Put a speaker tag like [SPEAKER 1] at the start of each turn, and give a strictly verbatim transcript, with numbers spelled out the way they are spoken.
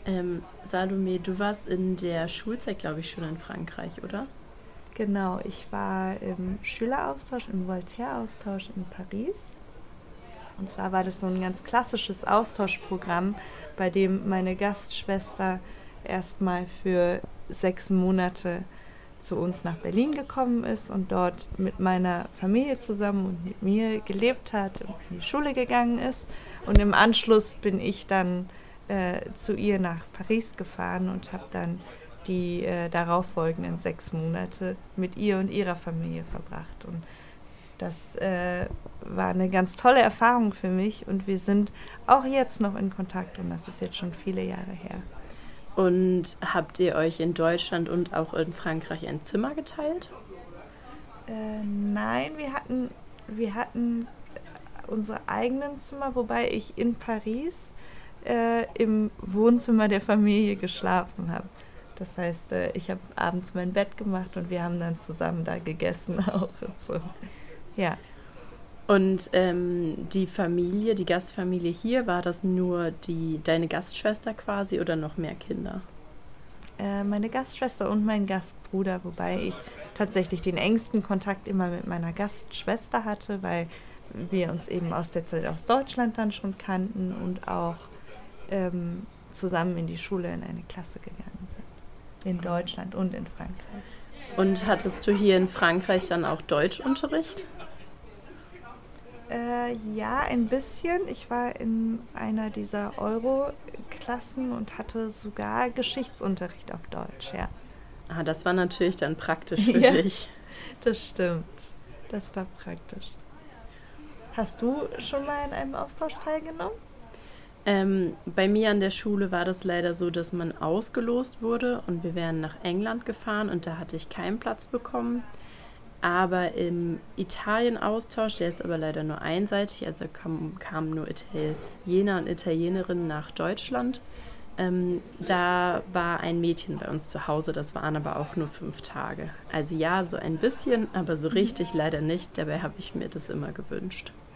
[SPEAKER 1] Ähm, Salome, du warst in der Schulzeit, glaube ich, schon in Frankreich, oder?
[SPEAKER 2] Genau, ich war im Schüleraustausch, im Voltaire-Austausch in Paris. Und zwar war das so ein ganz klassisches Austauschprogramm, bei dem meine Gastschwester erstmal für sechs Monate zu uns nach Berlin gekommen ist und dort mit meiner Familie zusammen und mit mir gelebt hat und in die Schule gegangen ist. Und im Anschluss bin ich dann äh, zu ihr nach Paris gefahren und habe dann die äh, darauffolgenden sechs Monate mit ihr und ihrer Familie verbracht. Und das äh, war eine ganz tolle Erfahrung für mich und wir sind auch jetzt noch in Kontakt und das ist jetzt schon viele Jahre her.
[SPEAKER 1] Und habt ihr euch in Deutschland und auch in Frankreich ein Zimmer geteilt?
[SPEAKER 2] Äh, nein, wir hatten, wir hatten unsere eigenen Zimmer, wobei ich in Paris äh, im Wohnzimmer der Familie geschlafen habe. Das heißt, äh, ich habe abends mein Bett gemacht und wir haben dann zusammen da gegessen auch und so. Ja.
[SPEAKER 1] Und ähm, die Familie, die Gastfamilie hier, war das nur die, deine Gastschwester quasi oder noch mehr Kinder?
[SPEAKER 2] Äh, meine Gastschwester und mein Gastbruder, wobei ich tatsächlich den engsten Kontakt immer mit meiner Gastschwester hatte, weil wir uns eben aus der Zeit aus Deutschland dann schon kannten und auch ähm, zusammen in die Schule in eine Klasse gegangen sind. In Deutschland und in Frankreich.
[SPEAKER 1] Und hattest du hier in Frankreich dann auch Deutschunterricht?
[SPEAKER 2] Äh, ja, ein bisschen. Ich war in einer dieser Euro-Klassen und hatte sogar Geschichtsunterricht auf Deutsch, ja.
[SPEAKER 1] Ah, das war natürlich dann praktisch für
[SPEAKER 2] Ja,
[SPEAKER 1] dich.
[SPEAKER 2] das stimmt. Das war praktisch. Hast du schon mal in einem Austausch teilgenommen?
[SPEAKER 1] Ähm, bei mir an der Schule war das leider so, dass man ausgelost wurde und wir wären nach England gefahren und da hatte ich keinen Platz bekommen. Aber im Italien-Austausch, der ist aber leider nur einseitig, also kam, kamen nur Italiener und Italienerinnen nach Deutschland. Ähm, da war ein Mädchen bei uns zu Hause, das waren aber auch nur fünf Tage. Also ja, so ein bisschen, aber so richtig leider nicht. Dabei habe ich mir das immer gewünscht.